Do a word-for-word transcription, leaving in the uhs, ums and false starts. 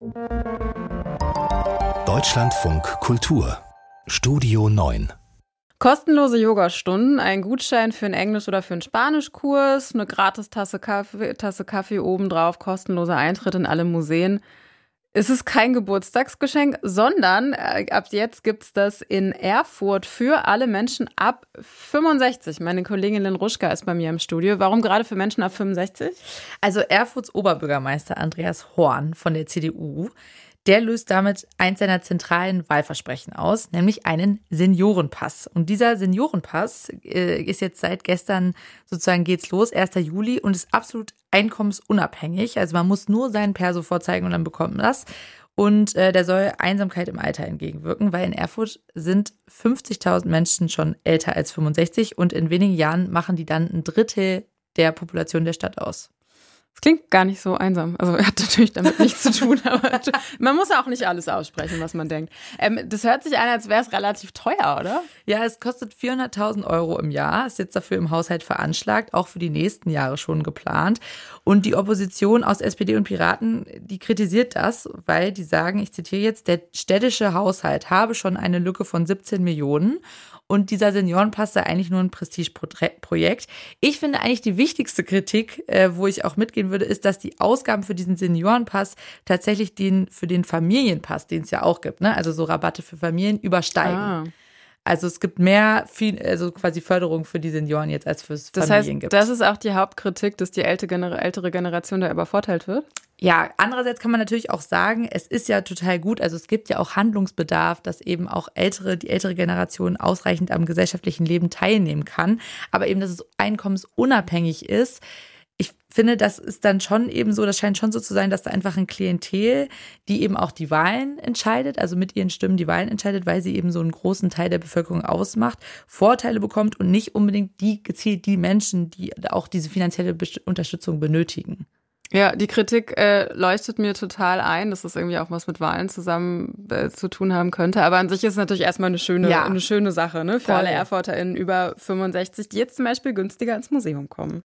Deutschlandfunk Kultur Studio neun. Kostenlose Yogastunden, ein Gutschein für einen Englisch- oder für einen Spanischkurs, eine gratis Tasse Kaffee, Tasse Kaffee obendrauf, kostenloser Eintritt in alle Museen. Es ist kein Geburtstagsgeschenk, sondern äh, ab jetzt gibt es das in Erfurt für alle Menschen ab fünfundsechzig. Meine Kollegin Lynn Ruschka ist bei mir im Studio. Warum gerade für Menschen ab fünfundsechzig? Also Erfurts Oberbürgermeister Andreas Horn von der C D U, der löst damit eins seiner zentralen Wahlversprechen aus, nämlich einen Seniorenpass. Und dieser Seniorenpass äh, ist jetzt seit gestern, sozusagen geht's los, erster Juli, und ist absolut einkommensunabhängig. Also man muss nur seinen Perso vorzeigen und dann bekommt man das. Und äh, der soll Einsamkeit im Alter entgegenwirken, weil in Erfurt sind fünfzigtausend Menschen schon älter als fünfundsechzig und in wenigen Jahren machen die dann ein Drittel der Population der Stadt aus. Das klingt gar nicht so einsam. Also hat natürlich damit nichts zu tun, aber man muss auch nicht alles aussprechen, was man denkt. Ähm, das hört sich an, als wäre es relativ teuer, oder? Ja, es kostet vierhunderttausend Euro im Jahr, ist jetzt dafür im Haushalt veranschlagt, auch für die nächsten Jahre schon geplant. Und die Opposition aus S P D und Piraten, die kritisiert das, weil die sagen, ich zitiere jetzt, der städtische Haushalt habe schon eine Lücke von siebzehn Millionen. Und dieser Seniorenpass sei eigentlich nur ein Prestigeprojekt. Ich finde eigentlich die wichtigste Kritik, äh, wo ich auch mitgehen würde, ist, dass die Ausgaben für diesen Seniorenpass tatsächlich den für den Familienpass, den es ja auch gibt, ne, also so Rabatte für Familien, übersteigen. Ah. Also es gibt mehr, viel, also quasi Förderung für die Senioren jetzt, als fürs das Familien heißt, gibt. Das ist auch die Hauptkritik, dass die ältere Generation da übervorteilt wird? Ja, andererseits kann man natürlich auch sagen, es ist ja total gut, also es gibt ja auch Handlungsbedarf, dass eben auch ältere, die ältere Generation ausreichend am gesellschaftlichen Leben teilnehmen kann, aber eben, dass es einkommensunabhängig ist. Ich finde, das ist dann schon eben so, das scheint schon so zu sein, dass da einfach ein Klientel, die eben auch die Wahlen entscheidet, also mit ihren Stimmen die Wahlen entscheidet, weil sie eben so einen großen Teil der Bevölkerung ausmacht, Vorteile bekommt und nicht unbedingt die gezielt die Menschen, die auch diese finanzielle Unterstützung benötigen. Ja, die Kritik äh, leuchtet mir total ein, dass das irgendwie auch was mit Wahlen zusammen äh, zu tun haben könnte. Aber an sich ist es natürlich erstmal eine schöne, ja. eine schöne Sache, ne, für Voll. alle ErfurterInnen über fünfundsechzig, die jetzt zum Beispiel günstiger ins Museum kommen.